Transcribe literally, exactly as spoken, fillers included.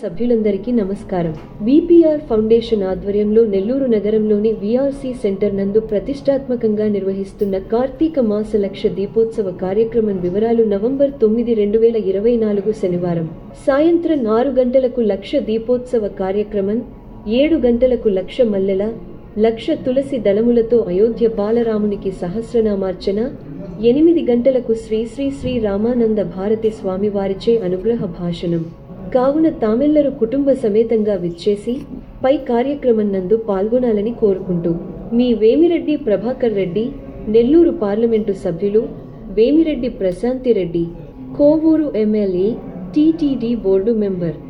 సభ్యులందరికీ నమస్కారం. VPR foundation ఆధ్వర్యంలో నెల్లూరు నగరంలోని విఆర్సి సెంటర్ నందు ప్రతిష్టాత్మకంగా నిర్వహిస్తున్న కార్తీక మాస లక్ష దీపోత్సవ కార్యక్రమం వివరాలు నవంబర్ తొమ్మిది రెండు వేల ఇరవై నాలుగు శనివారం సాయంత్రం ఆరు గంటలకు లక్ష దీపోత్సవ కార్యక్రమం, ఏడు గంటలకు లక్ష మల్లెల, లక్ష తులసి దళములతో అయోధ్య బాలరామునికి సహస్రనామార్చన, ఎనిమిది గంటలకు శ్రీ శ్రీ శ్రీ రామానంద భారతి స్వామివారిచే అనుగ్రహ భాషణం. కావున తామెల్లరూ కుటుంబ సమేతంగా విచ్చేసి పై కార్యక్రమం నందు పాల్గొనాలని కోరుకుంటూ మీ వేమిరెడ్డి ప్రభాకర్ రెడ్డి, నెల్లూరు పార్లమెంటు సభ్యులు, Vemireddy Prashanthi Reddy, Kovur MLA, TTD board member.